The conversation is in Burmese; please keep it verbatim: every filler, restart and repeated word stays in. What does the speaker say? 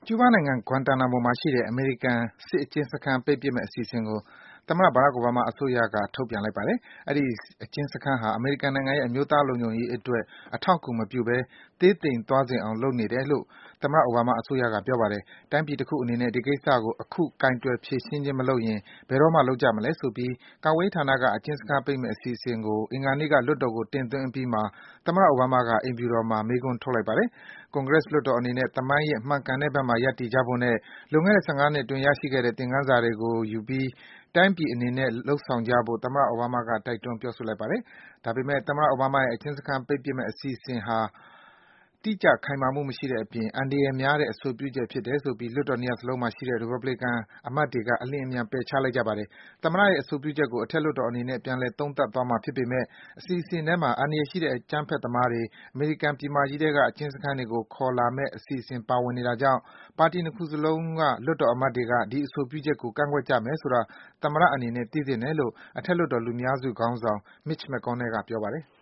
ကျူးဘားနိုင်ငံ Guantanamo မှာရှိတဲ့ အမေရိကန်စစ်အကျဉ်းစခန်း ပိတ်ပစ်မယ့်အစီအစဉ်ကို သမ္မတ Barack Obama အစိုးရက ထုတ်ပြန်လိုက်ပါတယ်။ အဲဒီအကျဉ်းစခန်းဟာ အမေရိကန်နိုင်ငံရဲ့ အမျိုးသားလုံခြုံရေးအတွက် အထောက်အကူမပြုဘဲ သေးသိမ်သွားစေအောင် လုပ်နေတယ်လို့ သမ္မတ Obama အစိုးရက ပြောပါတယ်။ တိုင်းပြည်တခုအနေနဲ့ ဒီကိစ္စကို အခု ကိုင်တွယ်ဖြေရှင်းခြင်းမလုပ်ရင် ဘယ်တော့မှ လုပ်ကြမလဲဆိုပြီး ကာကွယ်ရေးဌာနက အကျဉ်းစခန်းပိတ်မယ့် အစီအစဉ်ကို အင်္ဂါနေ့က လွှတ်တော်ကို တင်သွင်းအပြီးမှာ သမ္မတ Obama က အိမ်ဖြူတော်မှာ မေးခွန်းထုတ်လိုက်ပါတယ်။ Congress လွှတ်တော်အနေနဲ့ သမိုင်းရဲ့ မှန်ကန်တဲ့ဘက်မှာ ရပ်တည်ကြဖို့နဲ့ လွန်ခဲ့တဲ့ ၁၅ နှစ်အတွင်း ရရှိခဲ့တဲ့ သင်ခန်းစာတွေကိုယူပြီး တိုင်းပြည်အနေနဲ့ လုပ်ဆောင်ကြဖို့ သမ္မတ Obama က တိုက်တွန်း ပြောဆိုလိုက်ပါတယ်။ ဒါပေမယ့် သမ္မတ Obama ရဲ့ အကျဉ်းစခန်းပိတ်ပစ်မယ့်အစီအစဉ်ဟာ တိကျခိုင်မာမှုမရှိတဲ့အပြင် အန္တရာယ်များတဲ့ အဆိုပြုချက်ဖြစ်တယ်ဆိုပြီး လွှတ်တော် နှစ်ရပ်စလုံးမှာရှိတဲ့ ရီပတ်ဘလီကန်အမတ်တွေက အလျင်အမြန် ပယ်ချလိုက်ကြပါတယ်။ သမ္မတရဲ့ အဆိုပြုချက်ကို အထက်လွှတ်တော်အနေနဲ့ ပြန်လည် သုံးသပ်သွားမှာဖြစ်ပေမယ့် အစီအစဉ်ထဲမှာ အန္တရာယ်ရှိတဲ့ အကြမ်းဖက်သမားတွေ အမေရိကန်ပြည်မကြီးထဲက အကျဉ်းစခန်းတွေကို ခေါ်လာမယ့်အစီအစဉ် ပါဝင်နေတာကြောင့် ပါတီ နှစ်ခုစလုံးက လွှတ်တော်အမတ်တွေက ဒီအဆိုပြုချက်ကို ကန့်ကွက်ကြမယ်ဆိုတာ သမ္မတအနေနဲ့ သိသင့်တယ်လို့ အထက်လွှတ်တော် လူများစုခေါင်းဆောင် Mitch McConnell က ပြောပါတယ်။